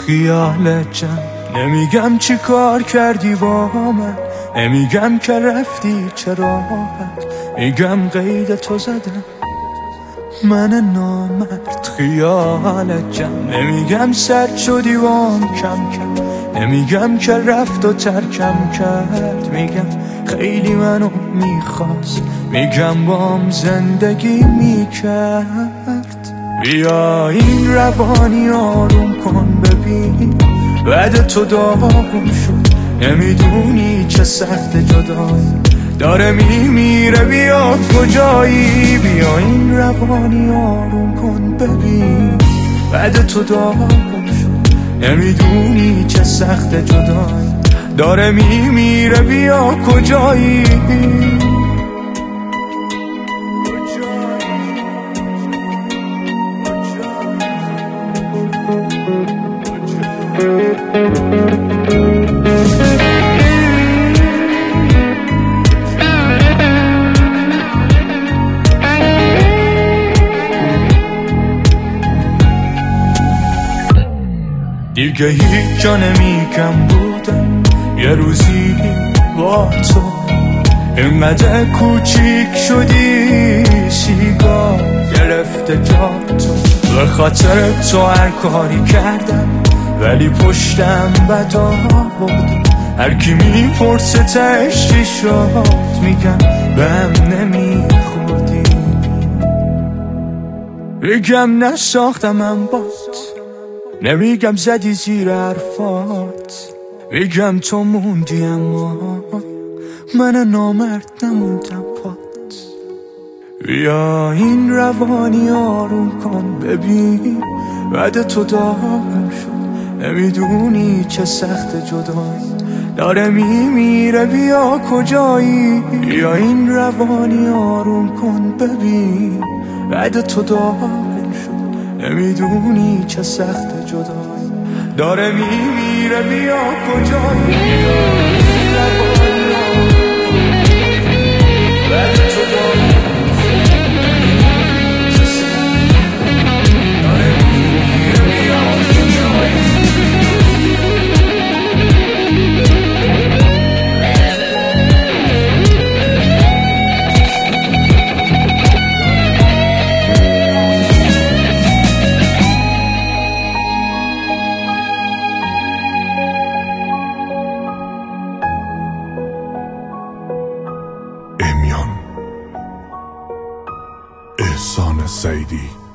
خیالت جمع نمیگم چی کار کردی با من، نمیگم که رفتی چرا، میگم قید تو زدم من نامرد. خیالت جمع نمیگم سرد شدی وام کم کم، نمیگم که رفت و ترکم کرد، میگم خیلی منو میخواست، میگم بام زندگی میکرد. بیا این روانی آروم کن ببین بعد تو داغم شد، نمیدونی چه سخت جدایی داره میمیره، بیا کجایی. بیا این روانی آروم کن ببین بعد تو داغم شد، نمیدونی چه سخت جدایی داره میمیره، بیا کجایی. دیگه هیچ جا نمیگم بودم یه روزی با تو، اینقدر کوچیک شدی سیگار گرفته جا تو. به خاطر تو هر کاری کردم ولی پشتم بدا بود، هر کی میپرسه تهش چی شد میگم بهم نمیخوردی، میگم نساختمم بات، نمیگم زدی زیر حرفات، میگم تو موندی اما من نامرد نموندم پات. بیا این روانی آروم کن ببین بعد تو داغم شد، نمیدونی چه سخت جدایی داره میمیره، بیا کجایی. بیا این روانی آروم کن ببین بعد تو داغم شد، نمیدونی چه سخت جدایی داره میمیره، بیا کجایی. احسان سیدی